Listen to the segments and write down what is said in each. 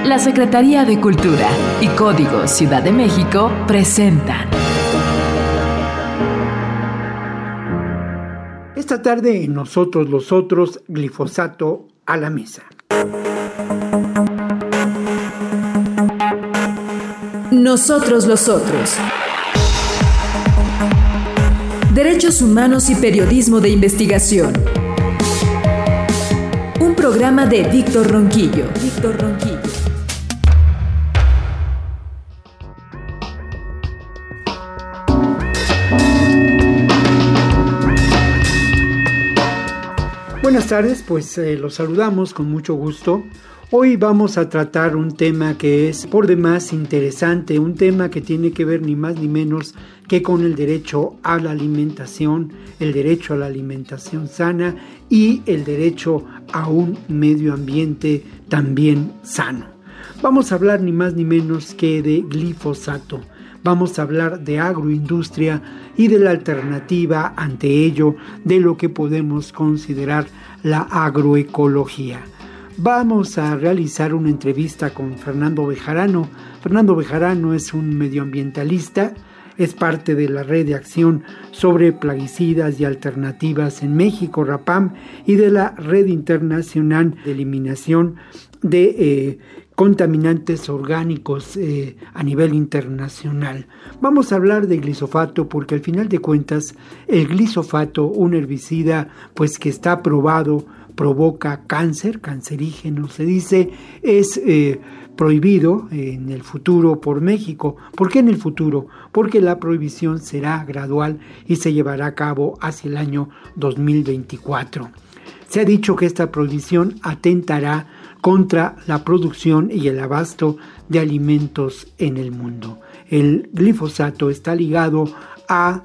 La Secretaría de Cultura y Código Ciudad de México presentan. Esta tarde en Nosotros los Otros, glifosato a la mesa. Nosotros los Otros. Derechos humanos y periodismo de investigación. Un programa de Víctor Ronquillo. Buenas tardes, pues los saludamos con mucho gusto. Hoy vamos a tratar un tema que es por demás interesante, un tema que tiene que ver ni más ni menos que con el derecho a la alimentación, el derecho a la alimentación sana y el derecho a un medio ambiente también sano. Vamos a hablar ni más ni menos que de glifosato. Vamos a hablar de agroindustria y de la alternativa ante ello, de lo que podemos considerar la agroecología. Vamos a realizar una entrevista con Fernando Bejarano. Fernando Bejarano es un medioambientalista, es parte de la Red de Acción sobre Plaguicidas y Alternativas en México, RAPAM, y de la Red Internacional de Eliminación de contaminantes orgánicos a nivel internacional. Vamos a hablar de glifosato porque al final de cuentas el glifosato, un herbicida pues que está probado, provoca cáncer, cancerígeno se dice, es prohibido en el futuro por México. ¿Por qué en el futuro? Porque la prohibición será gradual y se llevará a cabo hacia el año 2024. Se ha dicho que esta prohibición atentará contra la producción y el abasto de alimentos en el mundo. El glifosato está ligado a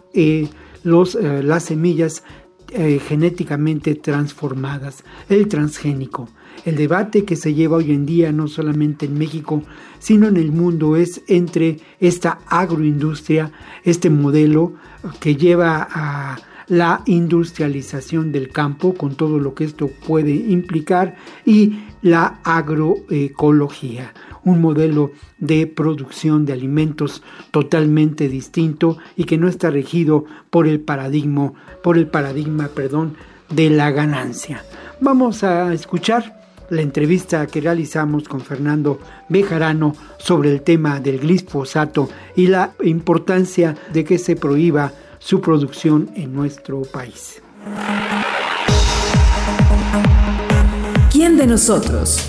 las semillas genéticamente transformadas, el transgénico. El debate que se lleva hoy en día, no solamente en México, sino en el mundo, es entre esta agroindustria, este modelo que lleva a la industrialización del campo, con todo lo que esto puede implicar, y la agroecología, un modelo de producción de alimentos totalmente distinto y que no está regido por el paradigma, de la ganancia. Vamos a escuchar la entrevista que realizamos con Fernando Bejarano sobre el tema del glifosato y la importancia de que se prohíba su producción en nuestro país. ¿Quién de nosotros?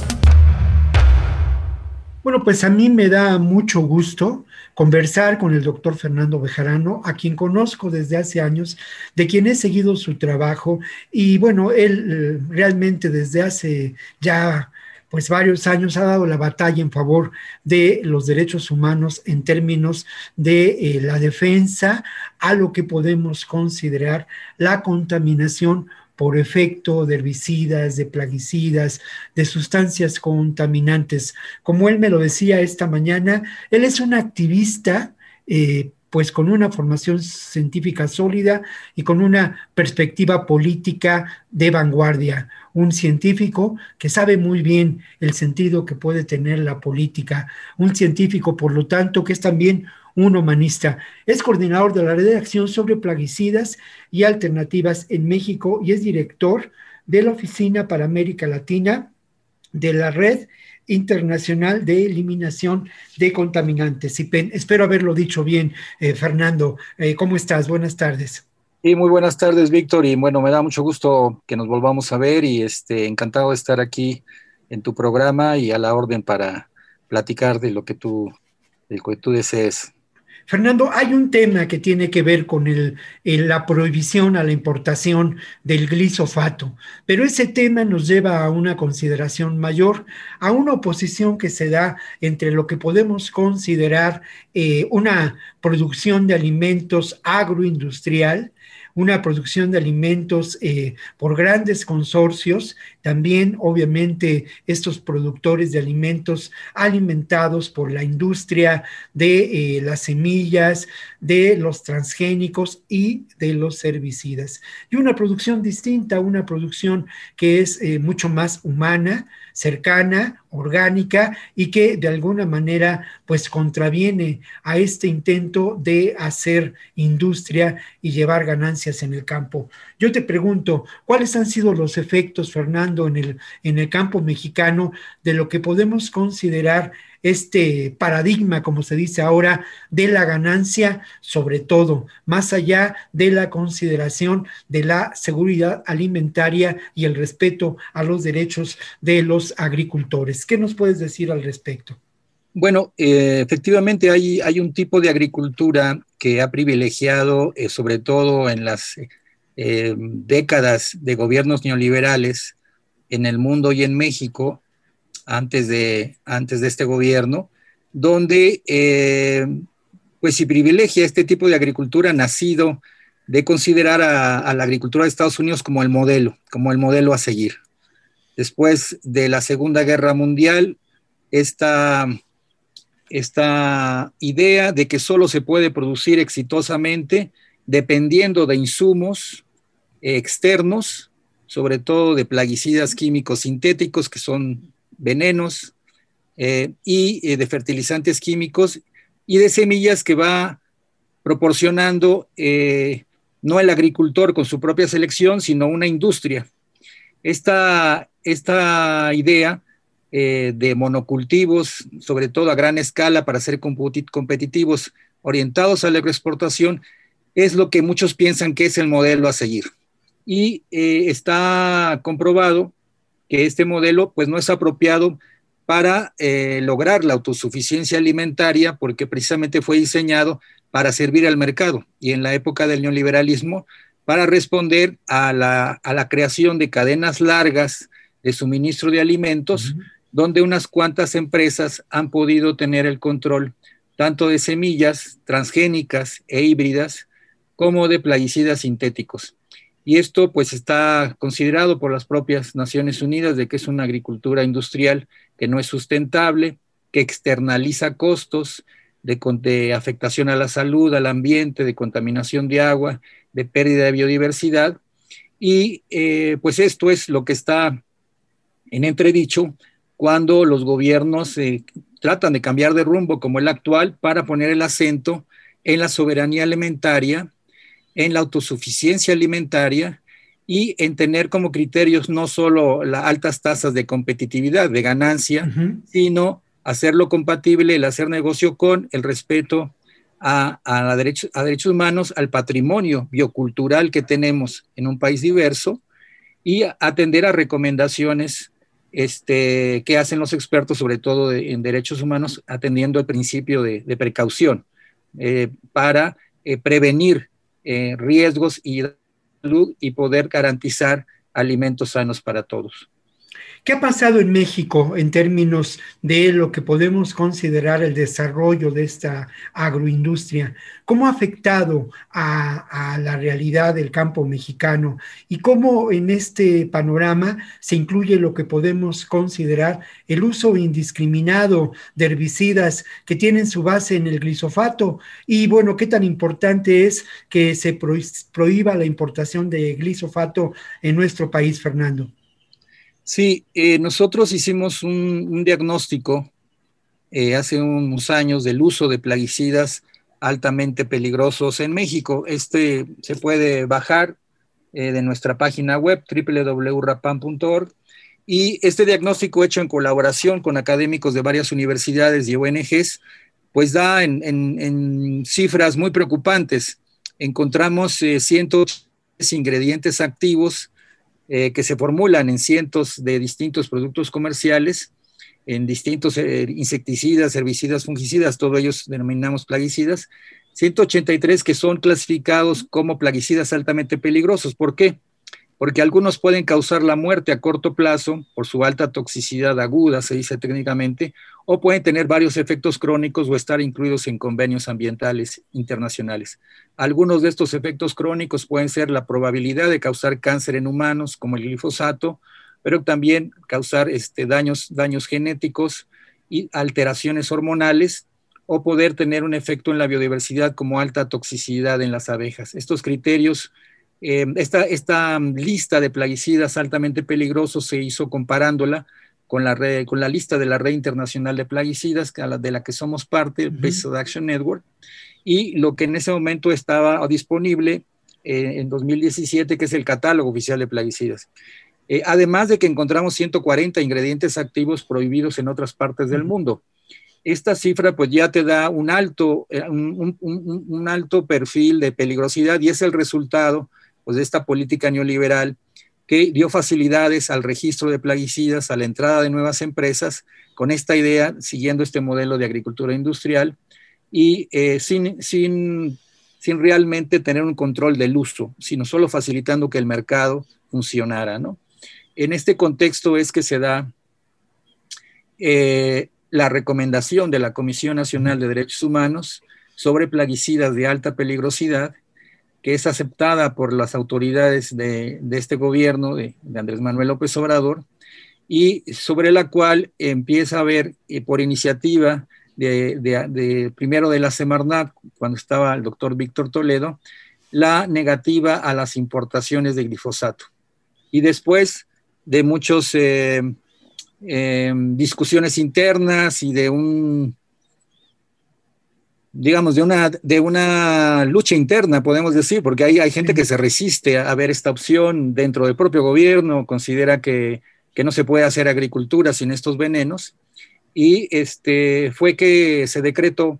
Bueno, pues a mí me da mucho gusto conversar con el doctor Fernando Bejarano, a quien conozco desde hace años, de quien he seguido su trabajo y bueno, él realmente desde hace ya pues varios años ha dado la batalla en favor de los derechos humanos en términos de la defensa a lo que podemos considerar la contaminación por efecto de herbicidas, de plaguicidas, de sustancias contaminantes. Como él me lo decía esta mañana, él es un activista pues con una formación científica sólida y con una perspectiva política de vanguardia. Un científico que sabe muy bien el sentido que puede tener la política. Un científico, por lo tanto, que es también un humanista. Es coordinador de la Red de Acción sobre Plaguicidas y Alternativas en México y es director de la Oficina para América Latina de la Red Internacional de Eliminación de Contaminantes, IPEN. Espero haberlo dicho bien, Fernando. ¿Cómo estás? Buenas tardes. Sí, muy buenas tardes, Víctor, y bueno, me da mucho gusto que nos volvamos a ver y encantado de estar aquí en tu programa y a la orden para platicar de lo que tú desees. Fernando, hay un tema que tiene que ver con la prohibición a la importación del glifosato, pero ese tema nos lleva a una consideración mayor, a una oposición que se da entre lo que podemos considerar una producción de alimentos agroindustrial, una producción de alimentos por grandes consorcios, también obviamente estos productores de alimentos alimentados por la industria de las semillas, de los transgénicos y de los herbicidas. Y una producción distinta, una producción que es mucho más humana, cercana, orgánica y que de alguna manera pues contraviene a este intento de hacer industria y llevar ganancias en el campo. Yo te pregunto, ¿cuáles han sido los efectos, Fernando, en el campo mexicano de lo que podemos considerar este paradigma, como se dice ahora, de la ganancia, sobre todo, más allá de la consideración de la seguridad alimentaria y el respeto a los derechos de los agricultores? ¿Qué nos puedes decir al respecto? Bueno, efectivamente hay un tipo de agricultura que ha privilegiado, sobre todo en las décadas de gobiernos neoliberales en el mundo y en México, antes de este gobierno, donde pues se privilegia este tipo de agricultura nacido de considerar a la agricultura de Estados Unidos como el modelo a seguir. Después de la Segunda Guerra Mundial, esta idea de que solo se puede producir exitosamente dependiendo de insumos externos, sobre todo de plaguicidas químicos sintéticos que son venenos y de fertilizantes químicos y de semillas que va proporcionando no el agricultor con su propia selección, sino una industria. Esta idea de monocultivos, sobre todo a gran escala para ser competitivos, orientados a la agroexportación, es lo que muchos piensan que es el modelo a seguir. Y está comprobado que este modelo pues no es apropiado para lograr la autosuficiencia alimentaria, porque precisamente fue diseñado para servir al mercado y en la época del neoliberalismo para responder a la creación de cadenas largas de suministro de alimentos, donde unas cuantas empresas han podido tener el control tanto de semillas transgénicas e híbridas como de plaguicidas sintéticos. Y esto pues está considerado por las propias Naciones Unidas de que es una agricultura industrial que no es sustentable, que externaliza costos de afectación a la salud, al ambiente, de contaminación de agua, de pérdida de biodiversidad. Y pues esto es lo que está en entredicho cuando los gobiernos tratan de cambiar de rumbo como el actual para poner el acento en la soberanía alimentaria, en la autosuficiencia alimentaria y en tener como criterios no solo las altas tasas de competitividad, de ganancia, sino hacerlo compatible, el hacer negocio con el respeto a derechos humanos, al patrimonio biocultural que tenemos en un país diverso y atender a recomendaciones que hacen los expertos, sobre todo en derechos humanos, atendiendo el principio de precaución para prevenir riesgos y salud y poder garantizar alimentos sanos para todos. ¿Qué ha pasado en México en términos de lo que podemos considerar el desarrollo de esta agroindustria? ¿Cómo ha afectado a la realidad del campo mexicano? ¿Y cómo en este panorama se incluye lo que podemos considerar el uso indiscriminado de herbicidas que tienen su base en el glifosato? Y bueno, ¿qué tan importante es que se prohíba la importación de glifosato en nuestro país, Fernando? Sí, nosotros hicimos un diagnóstico hace unos años del uso de plaguicidas altamente peligrosos en México. Se puede bajar de nuestra página web www.rapam.org y este diagnóstico hecho en colaboración con académicos de varias universidades y ONGs, pues da en cifras muy preocupantes. Encontramos 103 ingredientes activos que se formulan en cientos de distintos productos comerciales, en distintos insecticidas, herbicidas, fungicidas, todos ellos denominamos plaguicidas, 183 que son clasificados como plaguicidas altamente peligrosos. ¿Por qué? porque algunos pueden causar la muerte a corto plazo por su alta toxicidad aguda, se dice técnicamente, o pueden tener varios efectos crónicos o estar incluidos en convenios ambientales internacionales. Algunos de estos efectos crónicos pueden ser la probabilidad de causar cáncer en humanos, como el glifosato, pero también causar daños genéticos y alteraciones hormonales, o poder tener un efecto en la biodiversidad como alta toxicidad en las abejas. Estos criterios, esta lista de plaguicidas altamente peligrosos se hizo comparándola con la lista de la Red Internacional de Plaguicidas, de la que somos parte, el Pesticide Action Network, y lo que en ese momento estaba disponible en 2017, que es el catálogo oficial de plaguicidas. Además de que encontramos 140 ingredientes activos prohibidos en otras partes del mundo. Esta cifra pues ya te da un alto perfil de peligrosidad, y es el resultado pues, de esta política neoliberal que dio facilidades al registro de plaguicidas, a la entrada de nuevas empresas, con esta idea, siguiendo este modelo de agricultura industrial, y sin realmente tener un control del uso, sino solo facilitando que el mercado funcionara, ¿no? En este contexto es que se da la recomendación de la Comisión Nacional de Derechos Humanos sobre plaguicidas de alta peligrosidad, que es aceptada por las autoridades de este gobierno, de Andrés Manuel López Obrador, y sobre la cual empieza a haber, por iniciativa primero de la Semarnat, cuando estaba el doctor Víctor Toledo, la negativa a las importaciones de glifosato. Y después de muchos discusiones internas y de una lucha interna, podemos decir, porque hay gente que se resiste a ver esta opción dentro del propio gobierno, considera que no se puede hacer agricultura sin estos venenos, y fue que se decretó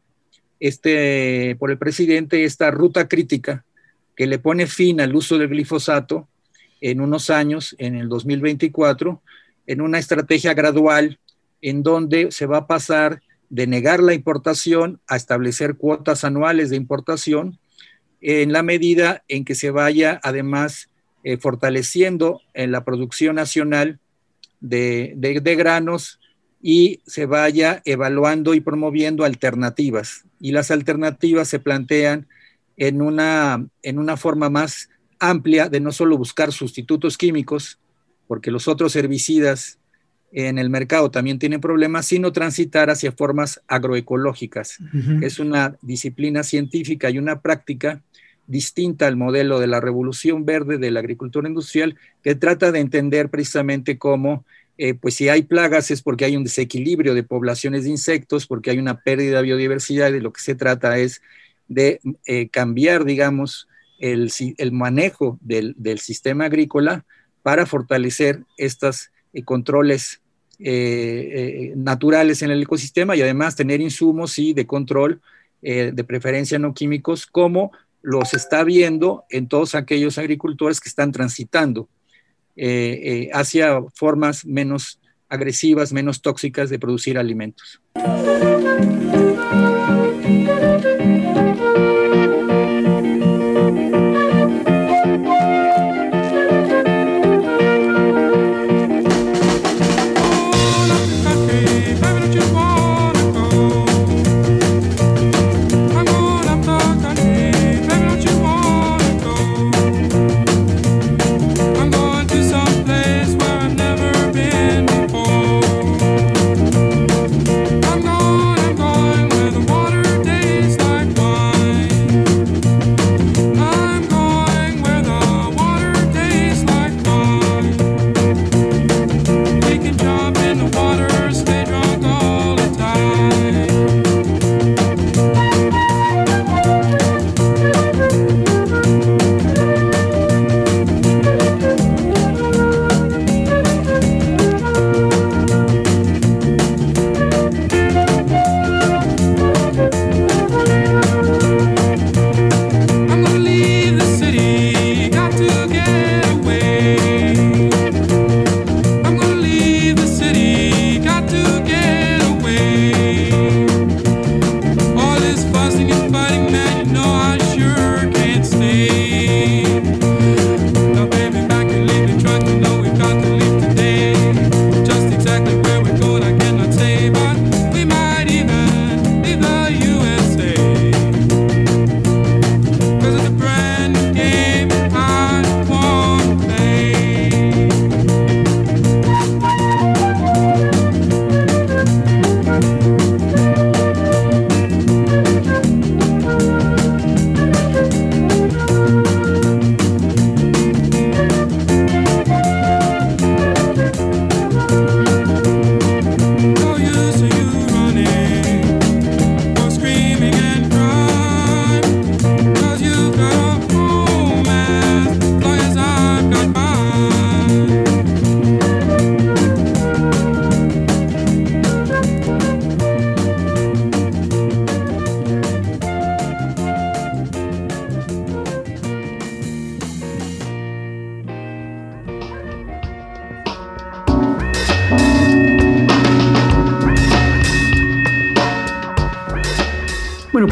por el presidente esta ruta crítica que le pone fin al uso del glifosato en unos años, en el 2024, en una estrategia gradual en donde se va a pasar de negar la importación a establecer cuotas anuales de importación, en la medida en que se vaya además fortaleciendo en la producción nacional de granos, y se vaya evaluando y promoviendo alternativas. Y las alternativas se plantean en una forma más amplia de no solo buscar sustitutos químicos, porque los otros herbicidas en el mercado también tienen problemas, sino transitar hacia formas agroecológicas, que es una disciplina científica y una práctica distinta al modelo de la revolución verde de la agricultura industrial, que trata de entender precisamente cómo, pues si hay plagas es porque hay un desequilibrio de poblaciones de insectos, porque hay una pérdida de biodiversidad, y de lo que se trata es de cambiar, digamos, el manejo del sistema agrícola para fortalecer estos controles naturales en el ecosistema, y además tener insumos de control, de preferencia no químicos, como los está viendo en todos aquellos agricultores que están transitando hacia formas menos agresivas, menos tóxicas de producir alimentos. I'm gonna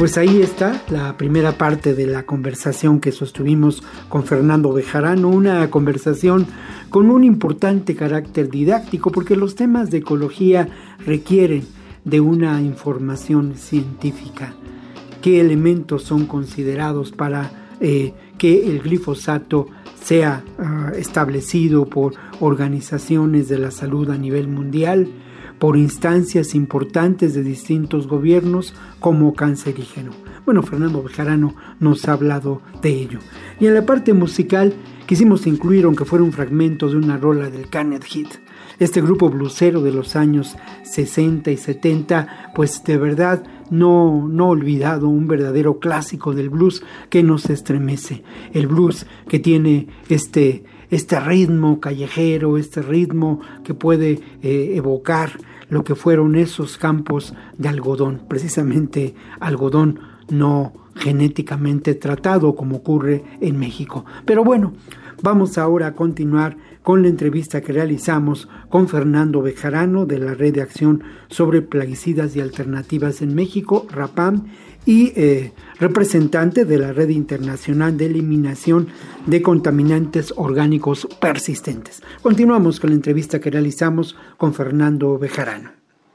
pues ahí está la primera parte de la conversación que sostuvimos con Fernando Bejarano, una conversación con un importante carácter didáctico, porque los temas de ecología requieren de una información científica. ¿Qué elementos son considerados para que el glifosato sea establecido por organizaciones de la salud a nivel mundial, por instancias importantes de distintos gobiernos como cancerígeno? Bueno, Fernando Bejarano nos ha hablado de ello. Y en la parte musical quisimos incluir, aunque fuera un fragmento de una rola del Canet Heat, este grupo blusero de los años 60 y 70, pues de verdad no olvidado, un verdadero clásico del blues que nos estremece. El blues que tiene este ritmo callejero, este ritmo que puede evocar lo que fueron esos campos de algodón, precisamente algodón no genéticamente tratado como ocurre en México. Pero bueno, vamos ahora a continuar con la entrevista que realizamos con Fernando Bejarano de la Red de Acción sobre Plaguicidas y Alternativas en México, RAPAM, y representante de la Red Internacional de Eliminación de Contaminantes Orgánicos Persistentes. Continuamos con la entrevista que realizamos con Fernando Bejarano.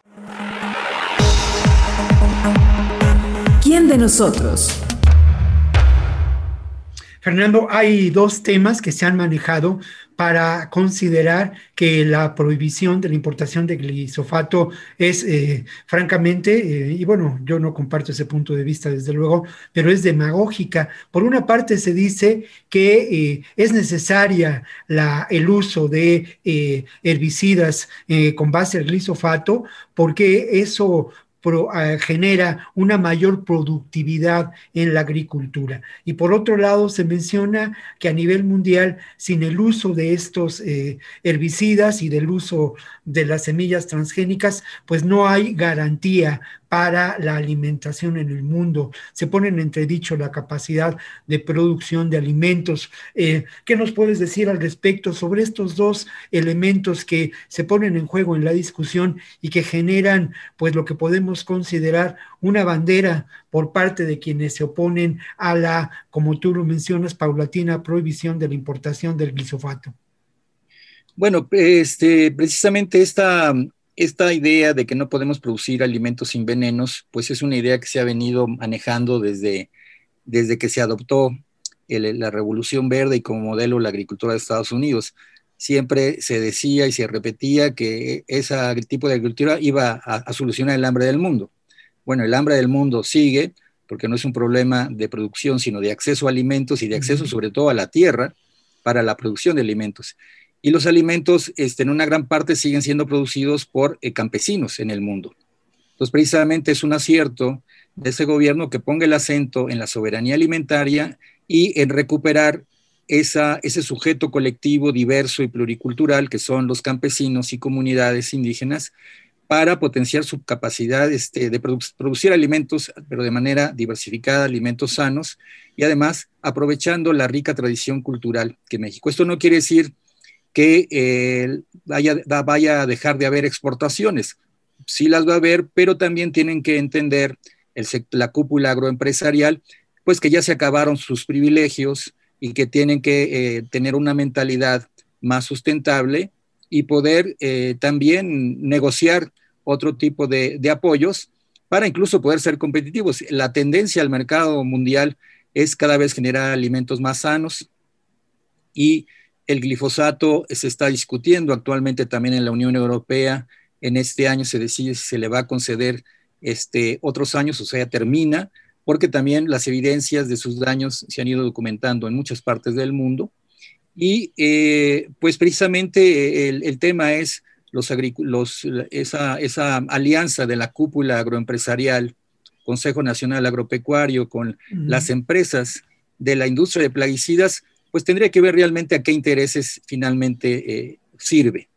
¿Quién de nosotros? Fernando, hay dos temas que se han manejado para considerar que la prohibición de la importación de glifosato es francamente, y bueno, yo no comparto ese punto de vista desde luego, pero es demagógica. Por una parte se dice que es necesaria el uso de herbicidas con base al glifosato porque eso genera una mayor productividad en la agricultura. Y por otro lado, se menciona que a nivel mundial, sin el uso de estos herbicidas y del uso de las semillas transgénicas, pues no hay garantía para la alimentación en el mundo. Se pone en entredicho la capacidad de producción de alimentos. ¿Qué nos puedes decir al respecto sobre estos dos elementos que se ponen en juego en la discusión y que generan, pues, lo que podemos considerar una bandera por parte de quienes se oponen a la, como tú lo mencionas, paulatina prohibición de la importación del glifosato? Bueno, precisamente esta idea de que no podemos producir alimentos sin venenos, pues es una idea que se ha venido manejando desde que se adoptó la Revolución Verde y como modelo la agricultura de Estados Unidos. Siempre se decía y se repetía que ese tipo de agricultura iba a solucionar el hambre del mundo. Bueno, el hambre del mundo sigue, porque no es un problema de producción, sino de acceso a alimentos y de acceso sobre todo a la tierra para la producción de alimentos. Y los alimentos en una gran parte siguen siendo producidos por campesinos en el mundo. Entonces, precisamente es un acierto de ese gobierno que ponga el acento en la soberanía alimentaria y en recuperar ese sujeto colectivo diverso y pluricultural que son los campesinos y comunidades indígenas para potenciar su capacidad de producir alimentos, pero de manera diversificada, alimentos sanos, y además aprovechando la rica tradición cultural que México. Esto no quiere decir que vaya a dejar de haber exportaciones. Sí las va a haber, pero también tienen que entender la cúpula agroempresarial, pues que ya se acabaron sus privilegios y que tienen que tener una mentalidad más sustentable y poder también negociar otro tipo de apoyos para incluso poder ser competitivos. La tendencia al mercado mundial es cada vez generar alimentos más sanos y el glifosato se está discutiendo actualmente también en la Unión Europea. En este año se decide si se le va a conceder otros años, o sea, termina, porque también las evidencias de sus daños se han ido documentando en muchas partes del mundo. Y pues precisamente el tema es esa alianza de la cúpula agroempresarial, Consejo Nacional Agropecuario, con las empresas de la industria de plaguicidas, pues tendría que ver realmente a qué intereses finalmente sirve.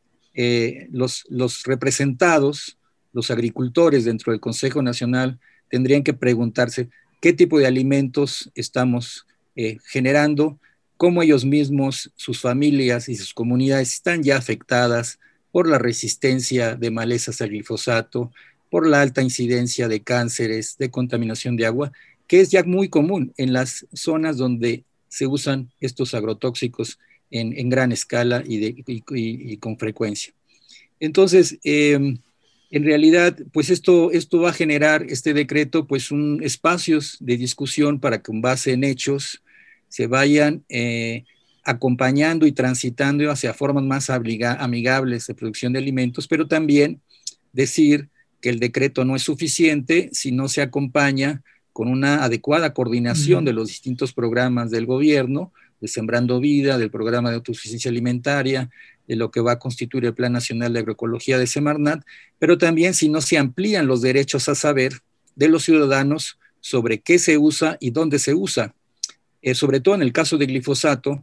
Los representados, los agricultores dentro del Consejo Nacional, tendrían que preguntarse qué tipo de alimentos estamos generando, cómo ellos mismos, sus familias y sus comunidades están ya afectadas por la resistencia de malezas al glifosato, por la alta incidencia de cánceres, de contaminación de agua, que es ya muy común en las zonas donde se usan estos agrotóxicos en gran escala y con frecuencia. Entonces, en realidad, pues esto va a generar, este decreto, pues espacios de discusión para que con base en hechos se vayan acompañando y transitando hacia formas más amigables de producción de alimentos, pero también decir que el decreto no es suficiente si no se acompaña con una adecuada coordinación de los distintos programas del gobierno, de Sembrando Vida, del programa de autosuficiencia alimentaria, de lo que va a constituir el Plan Nacional de Agroecología de Semarnat, pero también si no se amplían los derechos a saber de los ciudadanos sobre qué se usa y dónde se usa. Sobre todo en el caso de glifosato,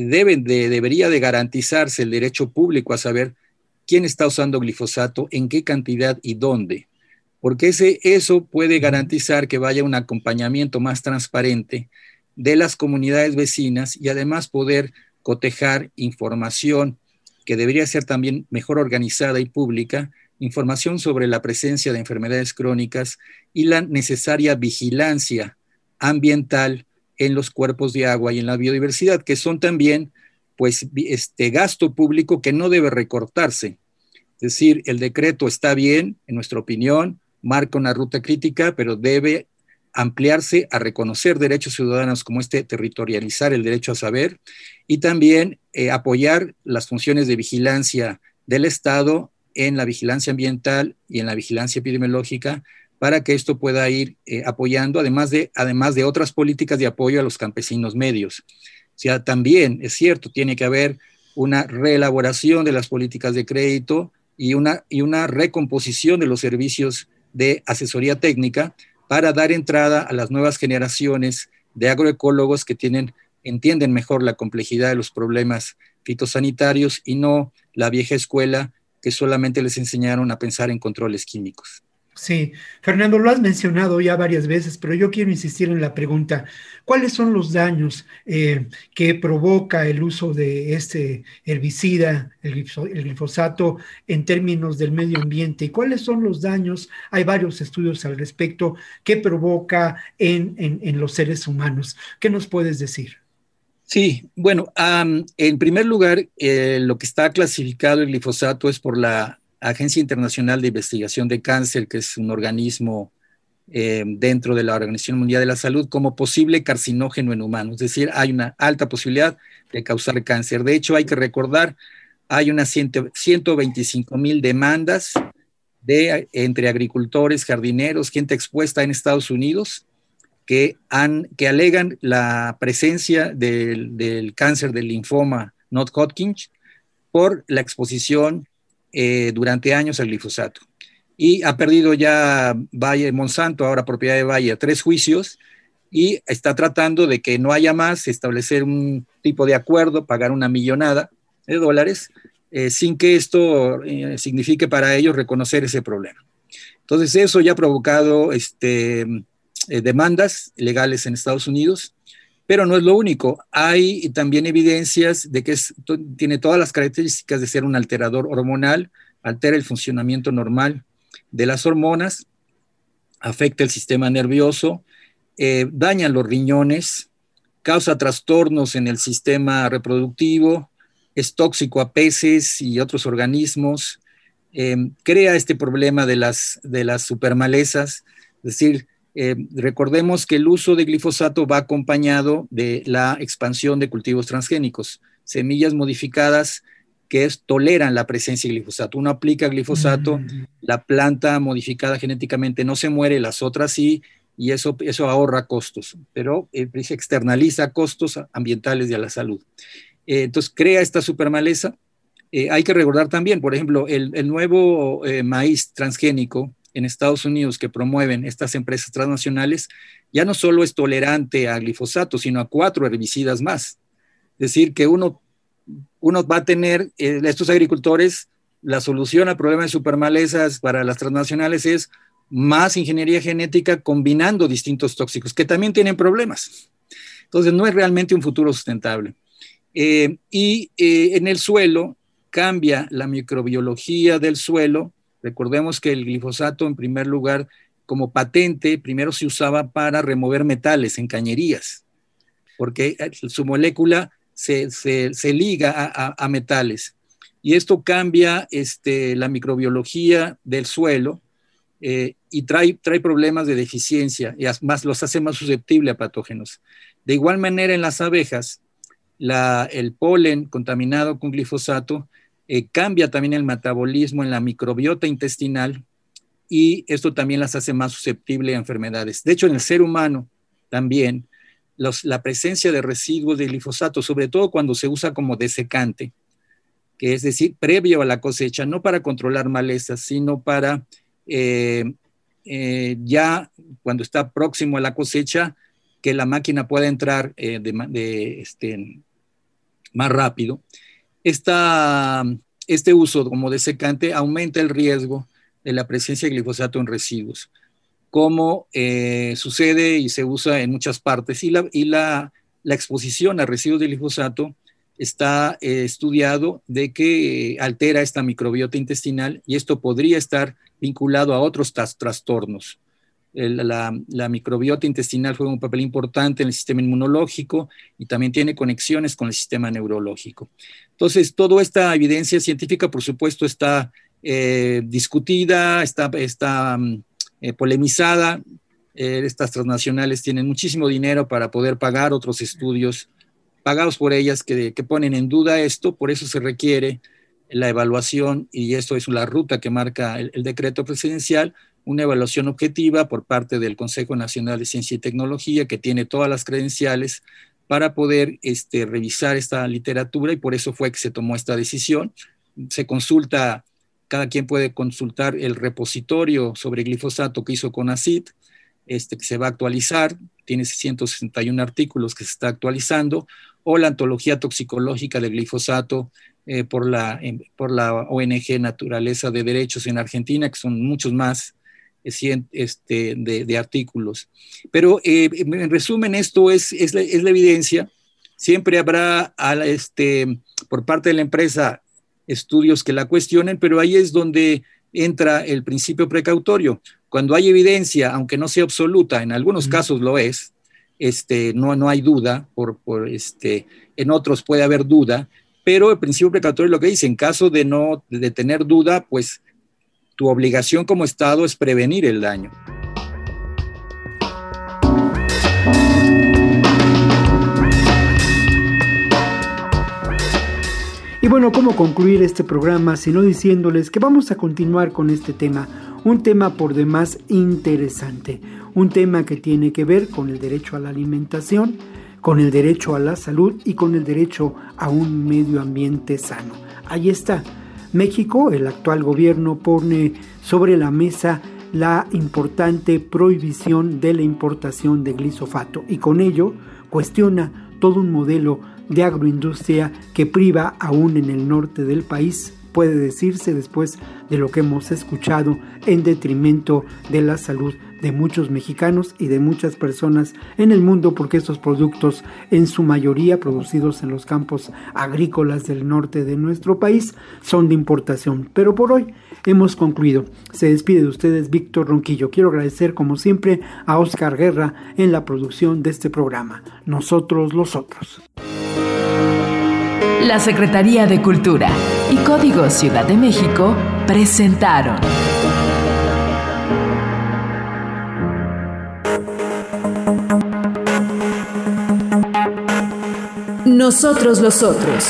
debería de garantizarse el derecho público a saber quién está usando glifosato, en qué cantidad y dónde, porque eso puede garantizar que vaya un acompañamiento más transparente de las comunidades vecinas y además poder cotejar información que debería ser también mejor organizada y pública, información sobre la presencia de enfermedades crónicas y la necesaria vigilancia ambiental en los cuerpos de agua y en la biodiversidad, que son también pues gasto público que no debe recortarse. Es decir, el decreto está bien, en nuestra opinión, marca una ruta crítica, pero debe ampliarse a reconocer derechos ciudadanos como territorializar el derecho a saber y también apoyar las funciones de vigilancia del Estado en la vigilancia ambiental y en la vigilancia epidemiológica para que esto pueda ir apoyando, además de otras políticas de apoyo a los campesinos medios. O sea, también es cierto, tiene que haber una reelaboración de las políticas de crédito y una recomposición de los servicios de asesoría técnica para dar entrada a las nuevas generaciones de agroecólogos que entienden mejor la complejidad de los problemas fitosanitarios y no la vieja escuela que solamente les enseñaron a pensar en controles químicos. Sí, Fernando, lo has mencionado ya varias veces, pero yo quiero insistir en la pregunta, ¿cuáles son los daños que provoca el uso de este herbicida, el glifosato, en términos del medio ambiente? ¿Y cuáles son los daños? Hay varios estudios al respecto que provoca en los seres humanos. ¿Qué nos puedes decir? Sí, bueno, en primer lugar, lo que está clasificado el glifosato es por la Agencia Internacional de Investigación de Cáncer, que es un organismo dentro de la Organización Mundial de la Salud, como posible carcinógeno en humanos. Es decir, hay una alta posibilidad de causar cáncer. De hecho, hay que recordar, hay unas 125,000 demandas entre agricultores, jardineros, gente expuesta en Estados Unidos, que alegan la presencia del cáncer del linfoma non-Hodgkin por la exposición durante años al glifosato. Y ha perdido ya Monsanto, ahora propiedad de Bayer, 3 juicios y está tratando de que no haya más, establecer un tipo de acuerdo, pagar $1 millonada sin que esto signifique para ellos reconocer ese problema. Entonces eso ya ha provocado demandas legales en Estados Unidos, pero no es lo único. Hay también evidencias de que tiene todas las características de ser un alterador hormonal, altera el funcionamiento normal de las hormonas, afecta el sistema nervioso, daña los riñones, causa trastornos en el sistema reproductivo, es tóxico a peces y otros organismos, crea este problema de las supermalezas, es decir, recordemos que el uso de glifosato va acompañado de la expansión de cultivos transgénicos, semillas modificadas que toleran la presencia de glifosato. Uno aplica glifosato, la planta modificada genéticamente no se muere, las otras sí, y eso ahorra costos, pero externaliza costos ambientales y a la salud. Entonces crea esta supermaleza. Hay que recordar también, por ejemplo, el nuevo maíz transgénico en Estados Unidos que promueven estas empresas transnacionales, ya no solo es tolerante a glifosato, sino a 4 herbicidas más. Es decir, que uno va a tener, estos agricultores, la solución al problema de supermalezas para las transnacionales es más ingeniería genética combinando distintos tóxicos, que también tienen problemas. Entonces, no es realmente un futuro sustentable. En el suelo, cambia la microbiología del suelo, Recordemos que el glifosato, en primer lugar, como patente, primero se usaba para remover metales en cañerías, porque su molécula se liga a metales. Y esto cambia la microbiología del suelo y trae problemas de deficiencia, y más los hace más susceptibles a patógenos. De igual manera, en las abejas, el polen contaminado con glifosato cambia también el metabolismo en la microbiota intestinal, y esto también las hace más susceptibles a enfermedades. De hecho, en el ser humano también, la presencia de residuos de glifosato, sobre todo cuando se usa como desecante, que es decir, previo a la cosecha, no para controlar malezas, sino para ya cuando está próximo a la cosecha, que la máquina pueda entrar más rápido. Este uso como desecante aumenta el riesgo de la presencia de glifosato en residuos, como sucede y se usa en muchas partes, y la exposición a residuos de glifosato está estudiado de que altera esta microbiota intestinal, y esto podría estar vinculado a otros trastornos. La microbiota intestinal juega un papel importante en el sistema inmunológico y también tiene conexiones con el sistema neurológico. Entonces, toda esta evidencia científica, por supuesto, está discutida, está polemizada. Estas transnacionales tienen muchísimo dinero para poder pagar otros estudios pagados por ellas que ponen en duda esto. Por eso se requiere la evaluación, y esto es la ruta que marca el decreto presidencial, una evaluación objetiva por parte del Consejo Nacional de Ciencia y Tecnología, que tiene todas las credenciales para poder revisar esta literatura, y por eso fue que se tomó esta decisión. Se consulta, cada quien puede consultar el repositorio sobre glifosato que hizo CONACYT, que se va a actualizar, tiene 161 artículos que se está actualizando, o la antología toxicológica del glifosato por la ONG Naturaleza de Derechos en Argentina, que son muchos más de artículos. Pero en resumen, esto es la evidencia. Siempre habrá por parte de la empresa estudios que la cuestionen, pero ahí es donde entra el principio precautorio. Cuando hay evidencia, aunque no sea absoluta, en algunos casos lo es, no hay duda, en otros puede haber duda, pero el principio precautorio lo que dice, en caso de tener duda, pues tu obligación como Estado es prevenir el daño. Y bueno, ¿cómo concluir este programa sino diciéndoles que vamos a continuar con este tema? Un tema por demás interesante, un tema que tiene que ver con el derecho a la alimentación, con el derecho a la salud y con el derecho a un medio ambiente sano. Ahí está. México, el actual gobierno, pone sobre la mesa la importante prohibición de la importación de glifosato, y con ello cuestiona todo un modelo de agroindustria que priva aún en el norte del país, puede decirse, después de lo que hemos escuchado, en detrimento de la salud de muchos mexicanos y de muchas personas en el mundo, porque estos productos, en su mayoría producidos en los campos agrícolas del norte de nuestro país, son de importación. Pero por hoy hemos concluido. Se despide de ustedes Víctor Ronquillo. Quiero agradecer como siempre a Oscar Guerra en la producción de este programa. Nosotros los otros. La Secretaría de Cultura y Código Ciudad de México presentaron Nosotros los otros.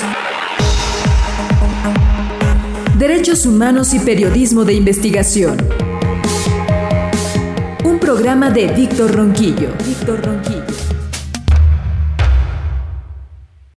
Derechos humanos y periodismo de investigación. Un programa de Víctor Ronquillo.